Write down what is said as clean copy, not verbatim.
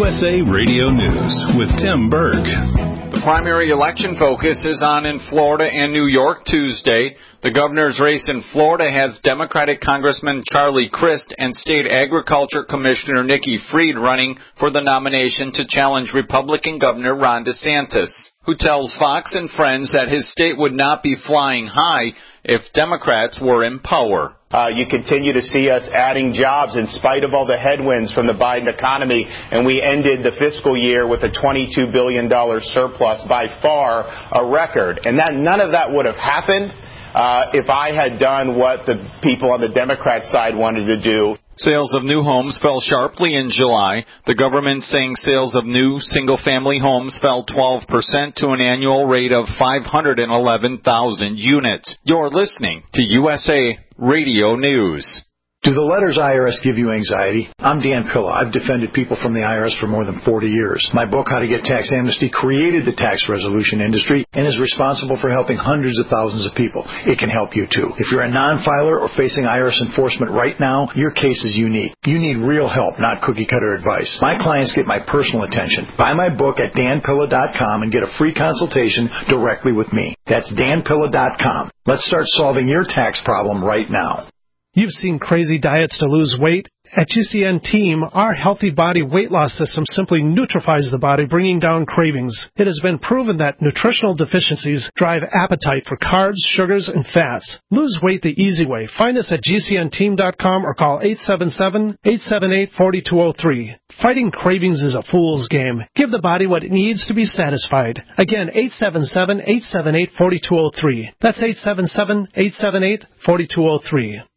USA Radio News with Tim Berg. The primary election focus is on in Florida and New York Tuesday. The governor's race in Florida has Democratic Congressman Charlie Crist and State Agriculture Commissioner Nikki Fried running for the nomination to challenge Republican Governor Ron DeSantis, who tells Fox and Friends that his state would not be flying high if Democrats were in power. You continue to see us adding jobs in spite of all the headwinds from the Biden economy, and we ended the fiscal year with a $22 billion surplus, by far a record. And none of that would have happened if I had done what the people on the Democrat side wanted to do. Sales of new homes fell sharply in July. The government saying sales of new single-family homes fell 12% to an annual rate of 511,000 units. You're listening to USA Radio News. Do the letters IRS give you anxiety? I'm Dan Pilla. I've defended people from the IRS for more than 40 years. My book, How to Get Tax Amnesty, created the tax resolution industry and is responsible for helping hundreds of thousands of people. It can help you, too. If you're a non-filer or facing IRS enforcement right now, your case is unique. You need real help, not cookie-cutter advice. My clients get my personal attention. Buy my book at danpilla.com and get a free consultation directly with me. That's danpilla.com. Let's start solving your tax problem right now. You've seen crazy diets to lose weight. At GCN Team, our healthy body weight loss system simply neutralizes the body, bringing down cravings. It has been proven that nutritional deficiencies drive appetite for carbs, sugars, and fats. Lose weight the easy way. Find us at GCNteam.com or call 877-878-4203. Fighting cravings is a fool's game. Give the body what it needs to be satisfied. Again, 877-878-4203. That's 877-878-4203.